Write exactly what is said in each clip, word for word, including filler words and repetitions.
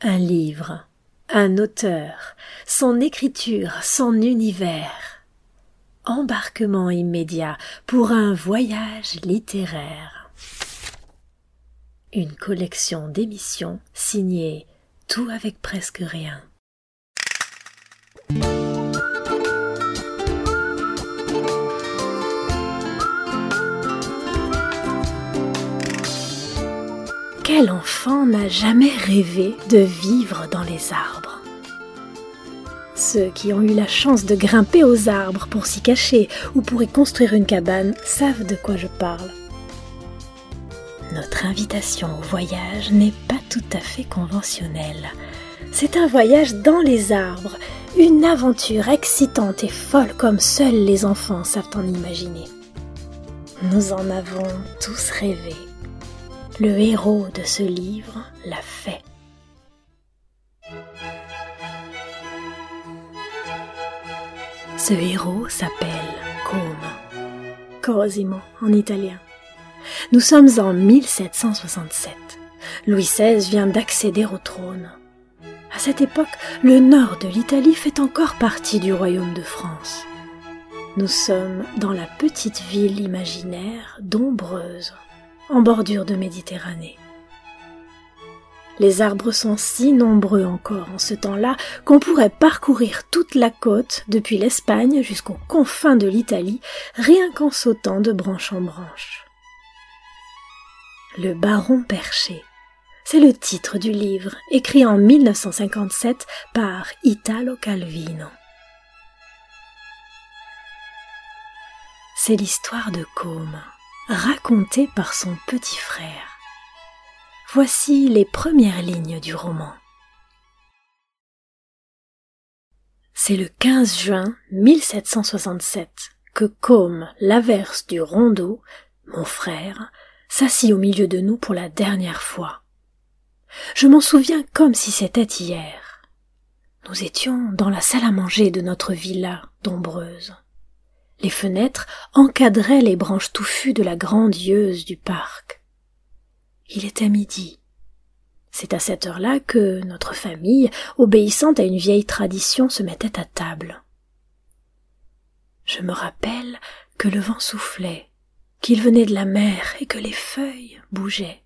Un livre, un auteur, son écriture, son univers. Embarquement immédiat pour un voyage littéraire. Une collection d'émissions signée Tout avec presque rien. Quel enfant n'a jamais rêvé de vivre dans les arbres? Ceux qui ont eu la chance de grimper aux arbres pour s'y cacher ou pour y construire une cabane savent de quoi je parle. Notre invitation au voyage n'est pas tout à fait conventionnelle. C'est un voyage dans les arbres, une aventure excitante et folle comme seuls les enfants savent en imaginer. Nous en avons tous rêvé. Le héros de ce livre l'a fait. Ce héros s'appelle Côme, Cosimo en italien. Nous sommes en mille sept cent soixante-sept. Louis seize vient d'accéder au trône. À cette époque, le nord de l'Italie fait encore partie du royaume de France. Nous sommes dans la petite ville imaginaire d'Ombreuse, en bordure de Méditerranée. Les arbres sont si nombreux encore en ce temps-là qu'on pourrait parcourir toute la côte depuis l'Espagne jusqu'aux confins de l'Italie, rien qu'en sautant de branche en branche. Le baron perché, c'est le titre du livre, écrit en mille neuf cent cinquante-sept par Italo Calvino. C'est l'histoire de Côme, racontée par son petit frère. Voici les premières lignes du roman. C'est le quinze juin mille sept cent soixante-sept que Côme, l'averse du rondeau, mon frère, s'assit au milieu de nous pour la dernière fois. Je m'en souviens comme si c'était hier. Nous étions dans la salle à manger de notre villa d'Ombreuse. Les fenêtres encadraient les branches touffues de la grande yeuse du parc. Il était midi. C'est à cette heure-là que notre famille, obéissante à une vieille tradition, se mettait à table. Je me rappelle que le vent soufflait, qu'il venait de la mer et que les feuilles bougeaient.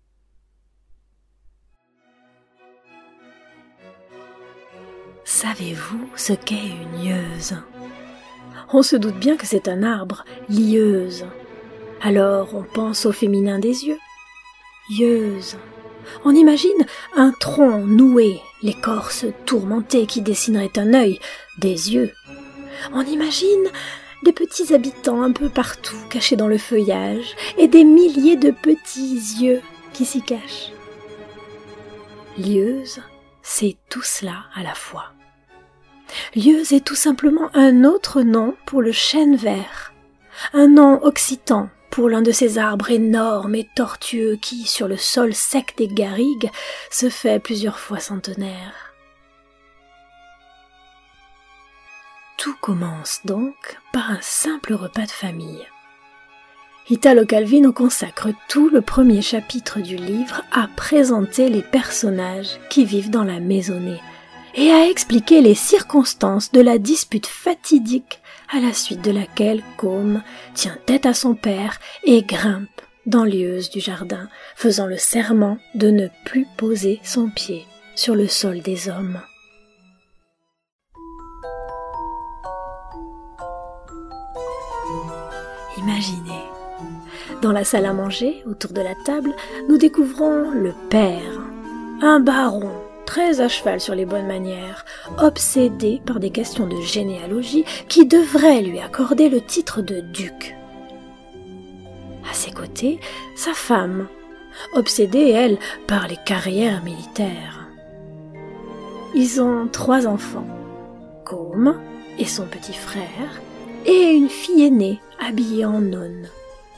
Savez-vous ce qu'est une yeuse ? On se doute bien que c'est un arbre, lieuse. Alors on pense au féminin des yeux. Yeuse. On imagine un tronc noué, l'écorce tourmentée qui dessinerait un œil, des yeux. On imagine des petits habitants un peu partout, cachés dans le feuillage, et des milliers de petits yeux qui s'y cachent. Lieuse, c'est tout cela à la fois. Lieuse est tout simplement un autre nom pour le chêne vert, un nom occitan pour l'un de ces arbres énormes et tortueux qui, sur le sol sec des garrigues, se fait plusieurs fois centenaire. Tout commence donc par un simple repas de famille. Italo Calvino consacre tout le premier chapitre du livre à présenter les personnages qui vivent dans la maisonnée et à expliquer les circonstances de la dispute fatidique à la suite de laquelle Côme tient tête à son père et grimpe dans l'yeuse du jardin, faisant le serment de ne plus poser son pied sur le sol des hommes. Imaginez, dans la salle à manger, autour de la table, nous découvrons le père, un baron, très à cheval sur les bonnes manières, obsédé par des questions de généalogie qui devraient lui accorder le titre de duc. À ses côtés, sa femme, obsédée, elle, par les carrières militaires. Ils ont trois enfants, Côme et son petit frère, et une fille aînée habillée en nonne.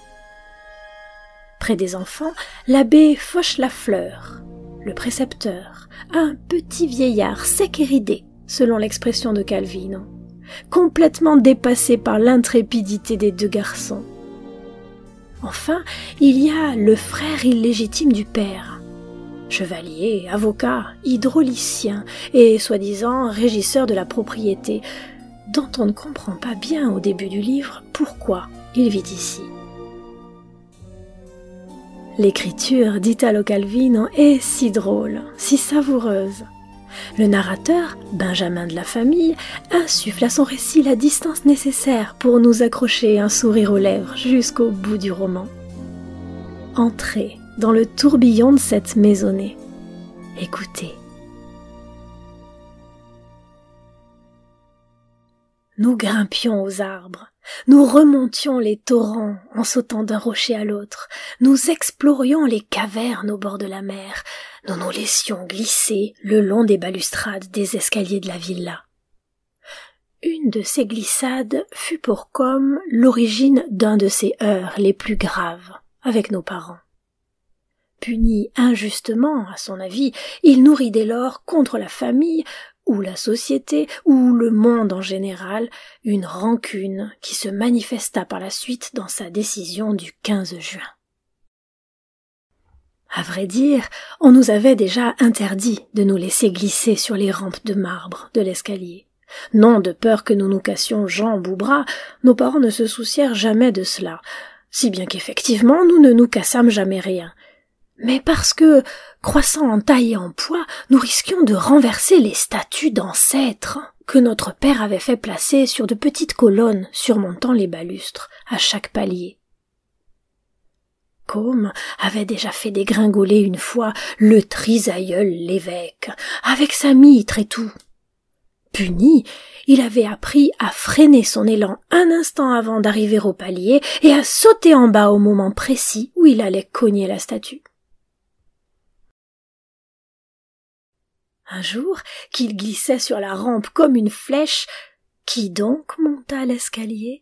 Près des enfants, l'abbé Fauchelafleur, le précepteur, un petit vieillard sec et ridé, selon l'expression de Calvino, complètement dépassé par l'intrépidité des deux garçons. Enfin, il y a le frère illégitime du père, chevalier, avocat, hydraulicien et soi-disant régisseur de la propriété, dont on ne comprend pas bien au début du livre pourquoi il vit ici. L'écriture d'Italo Calvino est si drôle, si savoureuse. Le narrateur, Benjamin de la Famille, insuffle à son récit la distance nécessaire pour nous accrocher un sourire aux lèvres jusqu'au bout du roman. Entrez dans le tourbillon de cette maisonnée. Écoutez. Nous grimpions aux arbres, nous remontions les torrents en sautant d'un rocher à l'autre, nous explorions les cavernes au bord de la mer, nous nous laissions glisser le long des balustrades des escaliers de la villa. Une de ces glissades fut pour Com l'origine d'un de ces heurts les plus graves avec nos parents. Puni injustement, à son avis, il nourrit dès lors contre la famille, ou la société, ou le monde en général, une rancune qui se manifesta par la suite dans sa décision du quinze juin. À vrai dire, on nous avait déjà interdit de nous laisser glisser sur les rampes de marbre de l'escalier. Non de peur que nous nous cassions jambes ou bras, nos parents ne se soucièrent jamais de cela, si bien qu'effectivement nous ne nous cassâmes jamais rien. Mais parce que, croissant en taille et en poids, nous risquions de renverser les statues d'ancêtres que notre père avait fait placer sur de petites colonnes surmontant les balustres à chaque palier. Com avait déjà fait dégringoler une fois le trisaïeul l'évêque, avec sa mitre et tout. Puni, il avait appris à freiner son élan un instant avant d'arriver au palier et à sauter en bas au moment précis où il allait cogner la statue. Un jour, qu'il glissait sur la rampe comme une flèche, qui donc monta l'escalier?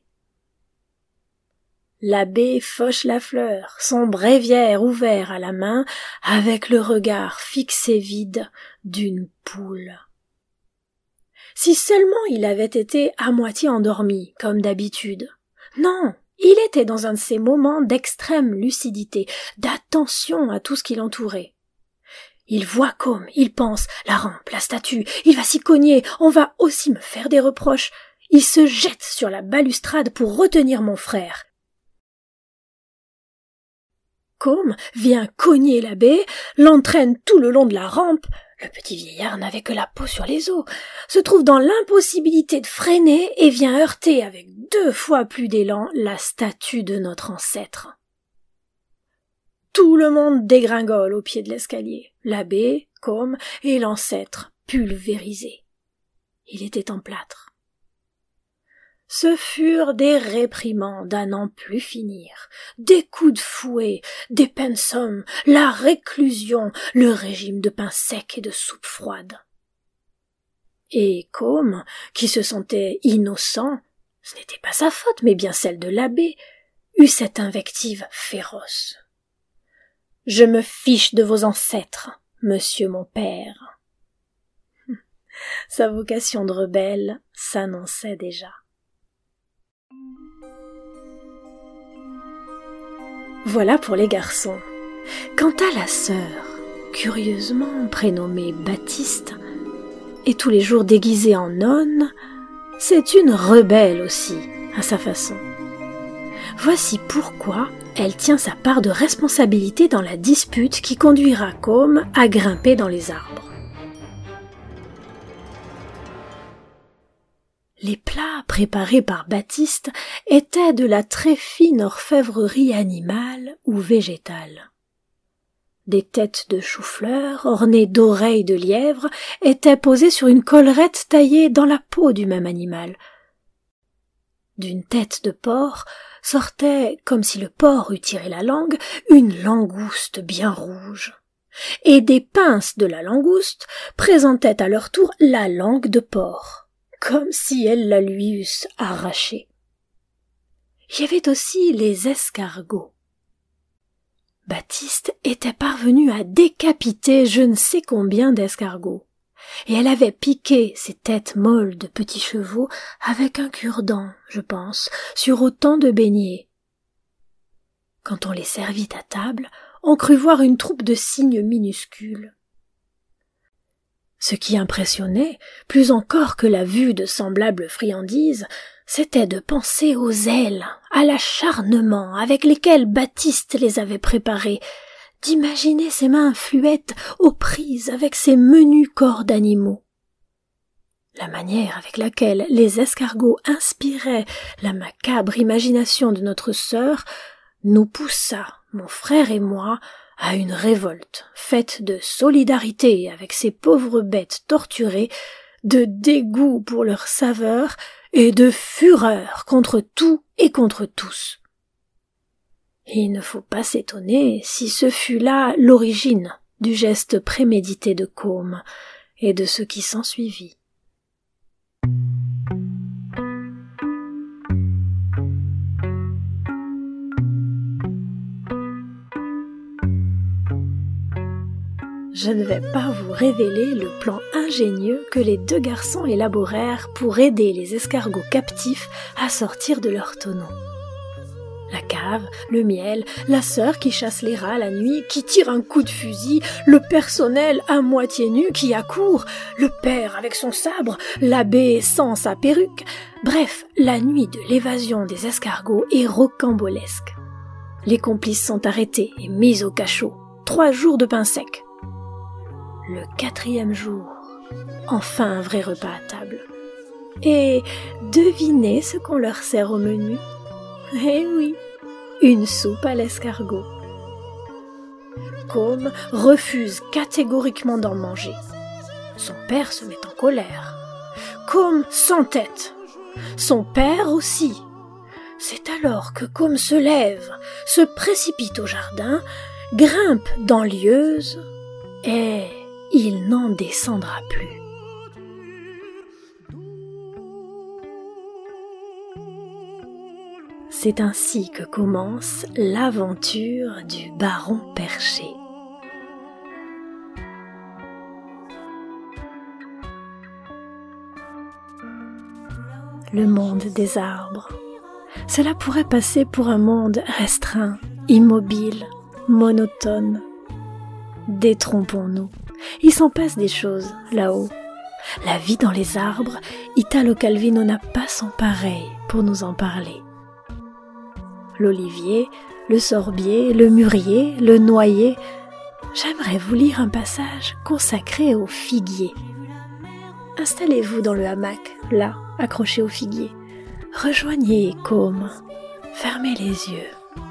L'abbé Fauchelafleur, son bréviaire ouvert à la main, avec le regard fixe et vide d'une poule. Si seulement il avait été à moitié endormi, comme d'habitude. Non, il était dans un de ces moments d'extrême lucidité, d'attention à tout ce qui l'entourait. Il voit comme, il pense, la rampe, la statue, il va s'y cogner, on va aussi me faire des reproches. Il se jette sur la balustrade pour retenir mon frère. Com vient cogner l'abbé, l'entraîne tout le long de la rampe. Le petit vieillard n'avait que la peau sur les os, se trouve dans l'impossibilité de freiner et vient heurter avec deux fois plus d'élan la statue de notre ancêtre. Tout le monde dégringole au pied de l'escalier, l'abbé, Com et l'ancêtre pulvérisé. Il était en plâtre. Ce furent des réprimandes à n'en plus finir, des coups de fouet, des pensums, la réclusion, le régime de pain sec et de soupe froide. Et Com, qui se sentait innocent, ce n'était pas sa faute, mais bien celle de l'abbé, eut cette invective féroce. « Je me fiche de vos ancêtres, monsieur mon père. » Sa vocation de rebelle s'annonçait déjà. Voilà pour les garçons. Quant à la sœur, curieusement prénommée Baptiste, et tous les jours déguisée en nonne, c'est une rebelle aussi, à sa façon. Voici pourquoi elle tient sa part de responsabilité dans la dispute qui conduira Com à grimper dans les arbres. Les plats préparés par Baptiste étaient de la très fine orfèvrerie animale ou végétale. Des têtes de chou-fleur ornées d'oreilles de lièvre étaient posées sur une collerette taillée dans la peau du même animal. D'une tête de porc sortait, comme si le porc eût tiré la langue, une langouste bien rouge. Et des pinces de la langouste présentaient à leur tour la langue de porc, comme si elles la lui eussent arrachée. Il y avait aussi les escargots. Baptiste était parvenu à décapiter je ne sais combien d'escargots, et elle avait piqué ces têtes molles de petits chevaux avec un cure-dent, je pense, sur autant de beignets. Quand on les servit à table, on crut voir une troupe de cygnes minuscules. Ce qui impressionnait, plus encore que la vue de semblables friandises, c'était de penser aux ailes, à l'acharnement avec lesquels Baptiste les avait préparées, d'imaginer ses mains fluettes aux prises avec ces menus corps d'animaux. La manière avec laquelle les escargots inspiraient la macabre imagination de notre sœur nous poussa, mon frère et moi, à une révolte faite de solidarité avec ces pauvres bêtes torturées, de dégoût pour leur saveur et de fureur contre tout et contre tous. Il ne faut pas s'étonner si ce fut là l'origine du geste prémédité de Côme et de ce qui s'ensuivit. Je ne vais pas vous révéler le plan ingénieux que les deux garçons élaborèrent pour aider les escargots captifs à sortir de leur tonneau. La cave, le miel, la sœur qui chasse les rats la nuit, qui tire un coup de fusil, le personnel à moitié nu qui accourt, le père avec son sabre, l'abbé sans sa perruque. Bref, la nuit de l'évasion des escargots est rocambolesque. Les complices sont arrêtés et mis au cachot. Trois jours de pain sec. Le quatrième jour, enfin un vrai repas à table. Et devinez ce qu'on leur sert au menu? Eh oui, une soupe à l'escargot. Côme refuse catégoriquement d'en manger. Son père se met en colère. Côme s'entête. Son père aussi. C'est alors que Côme se lève, se précipite au jardin, grimpe dans l'ieuse et il n'en descendra plus. C'est ainsi que commence l'aventure du baron perché. Le monde des arbres. Cela pourrait passer pour un monde restreint, immobile, monotone. Détrompons-nous. Il s'en passe des choses là-haut. La vie dans les arbres, Italo Calvino n'a pas son pareil pour nous en parler. L'olivier, le sorbier, le mûrier, le noyer. J'aimerais vous lire un passage consacré au figuier. Installez-vous dans le hamac, là, accroché au figuier. Rejoignez Côme. Fermez les yeux.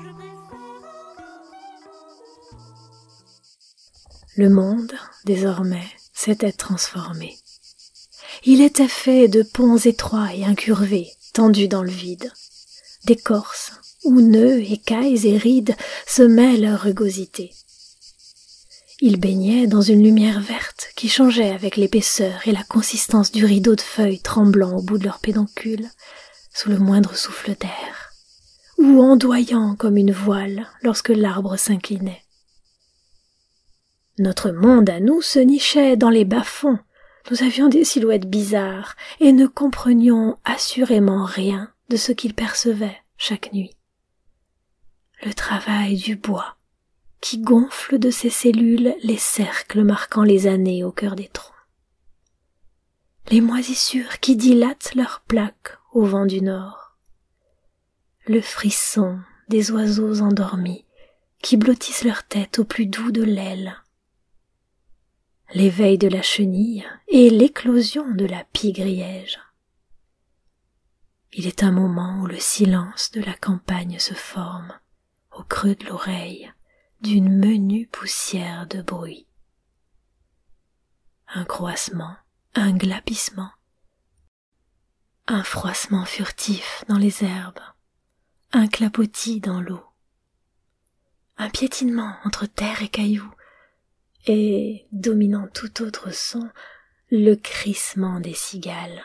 Le monde, désormais, s'était transformé. Il était fait de ponts étroits et incurvés, tendus dans le vide. D'écorces, où nœuds, écailles et rides semaient leur rugosité. Il baignait dans une lumière verte qui changeait avec l'épaisseur et la consistance du rideau de feuilles tremblant au bout de leur pédoncule, sous le moindre souffle d'air, ou ondoyant comme une voile lorsque l'arbre s'inclinait. Notre monde à nous se nichait dans les bas-fonds. Nous avions des silhouettes bizarres et ne comprenions assurément rien de ce qu'il percevait chaque nuit. Le travail du bois, qui gonfle de ses cellules les cercles marquant les années au cœur des troncs. Les moisissures qui dilatent leurs plaques au vent du nord. Le frisson des oiseaux endormis qui blottissent leur tête au plus doux de l'aile. L'éveil de la chenille et l'éclosion de la pie griège. Il est un moment où le silence de la campagne se forme, au creux de l'oreille, d'une menue poussière de bruit. Un croassement, un glapissement, un froissement furtif dans les herbes, un clapotis dans l'eau, un piétinement entre terre et cailloux, et, dominant tout autre son, le crissement des cigales.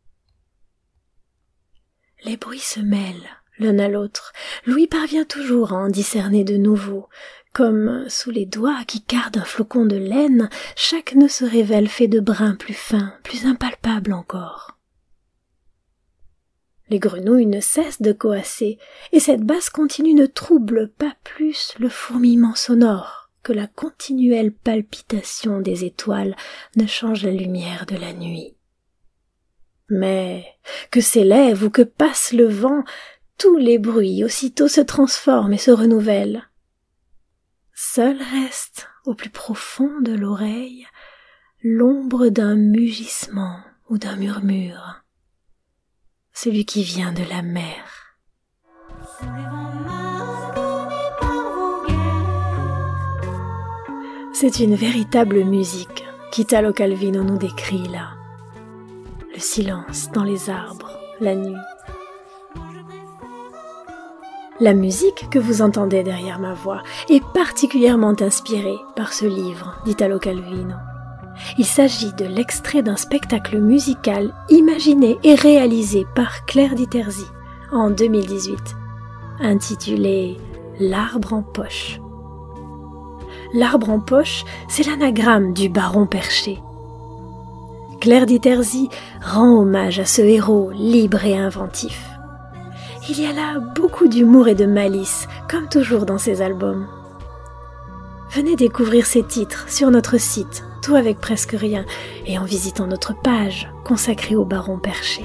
Les bruits se mêlent l'un à l'autre. Louis parvient toujours à en discerner de nouveaux. Comme sous les doigts qui cardent un flocon de laine, chaque nœud se révèle fait de brins plus fins, plus impalpables encore. Les grenouilles ne cessent de coasser, et cette basse continue ne trouble pas plus le fourmillement sonore que la continuelle palpitation des étoiles ne change la lumière de la nuit. Mais que s'élève ou que passe le vent, tous les bruits aussitôt se transforment et se renouvellent. Seul reste, au plus profond de l'oreille, l'ombre d'un mugissement ou d'un murmure, celui qui vient de la mer. C'est une véritable musique qu'Italo Calvino nous décrit là. Le silence dans les arbres, la nuit. La musique que vous entendez derrière ma voix est particulièrement inspirée par ce livre d'Italo Calvino. Il s'agit de l'extrait d'un spectacle musical imaginé et réalisé par Claire Diterzi en deux mille dix-huit, intitulé « L'arbre en poche ». L'arbre en poche, c'est l'anagramme du baron perché. Claire Diterzi rend hommage à ce héros libre et inventif. Il y a là beaucoup d'humour et de malice, comme toujours dans ses albums. Venez découvrir ces titres sur notre site, tout avec presque rien, et en visitant notre page consacrée au baron perché.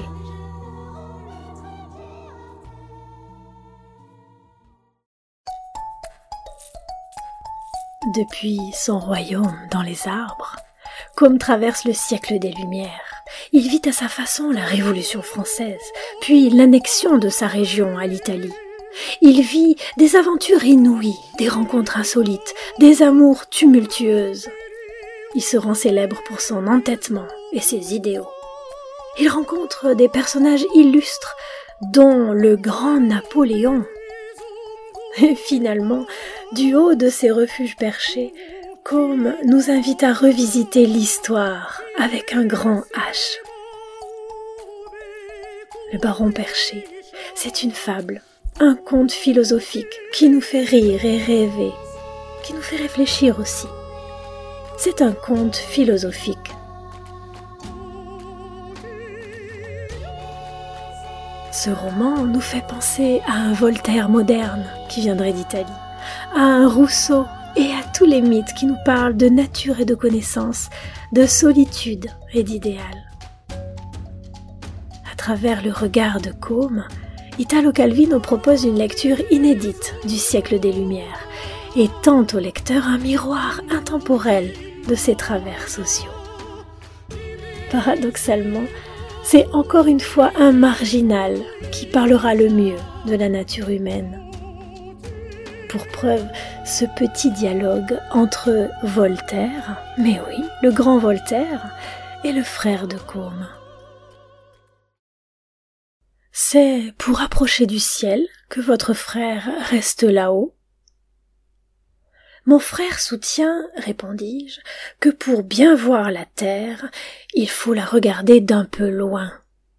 Depuis son royaume dans les arbres, Côme traverse le siècle des Lumières. Il vit à sa façon la Révolution française, puis l'annexion de sa région à l'Italie. Il vit des aventures inouïes, des rencontres insolites, des amours tumultueuses. Il se rend célèbre pour son entêtement et ses idéaux. Il rencontre des personnages illustres, dont le grand Napoléon. Et finalement, du haut de ses refuges perchés, Côme nous invite à revisiter l'histoire avec un grand H. Le baron perché, c'est une fable, un conte philosophique qui nous fait rire et rêver, qui nous fait réfléchir aussi. C'est un conte philosophique. Ce roman nous fait penser à un Voltaire moderne qui viendrait d'Italie, à un Rousseau et à tous les mythes qui nous parlent de nature et de connaissance, de solitude et d'idéal. À travers le regard de Côme, Italo Calvino propose une lecture inédite du siècle des Lumières et tend au lecteur un miroir intemporel de ses travers sociaux. Paradoxalement, c'est encore une fois un marginal qui parlera le mieux de la nature humaine. Pour preuve, ce petit dialogue entre Voltaire, mais oui, le grand Voltaire, et le frère de Côme. C'est pour approcher du ciel que votre frère reste là-haut. Mon frère soutient, répondis-je, que pour bien voir la terre, il faut la regarder d'un peu loin.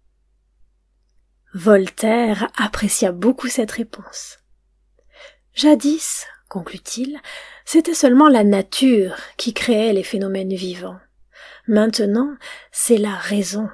Voltaire apprécia beaucoup cette réponse. Jadis, conclut-il, c'était seulement la nature qui créait les phénomènes vivants. Maintenant, c'est la raison.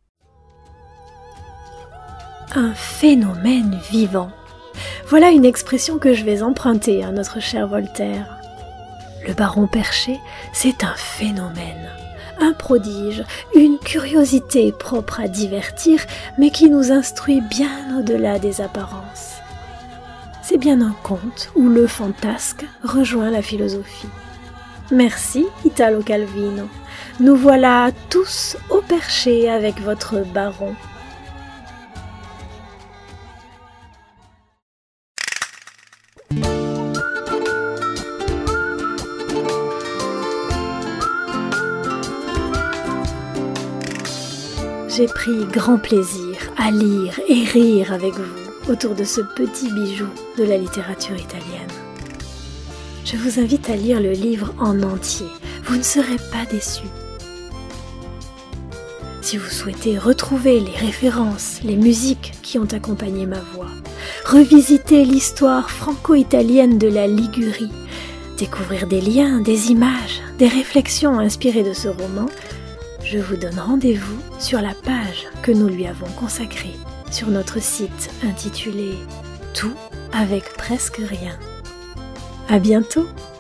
Un phénomène vivant. Voilà une expression que je vais emprunter à notre cher Voltaire. Le baron perché, c'est un phénomène, un prodige, une curiosité propre à divertir, mais qui nous instruit bien au-delà des apparences. C'est bien un conte où le fantasque rejoint la philosophie. Merci, Italo Calvino. Nous voilà tous au perché avec votre baron. J'ai pris grand plaisir à lire et rire avec vous autour de ce petit bijou de la littérature italienne. Je vous invite à lire le livre en entier, vous ne serez pas déçus. Si vous souhaitez retrouver les références, les musiques qui ont accompagné ma voix, revisiter l'histoire franco-italienne de la Ligurie, découvrir des liens, des images, des réflexions inspirées de ce roman, je vous donne rendez-vous sur la page que nous lui avons consacrée sur notre site intitulé Tout avec presque rien. À bientôt!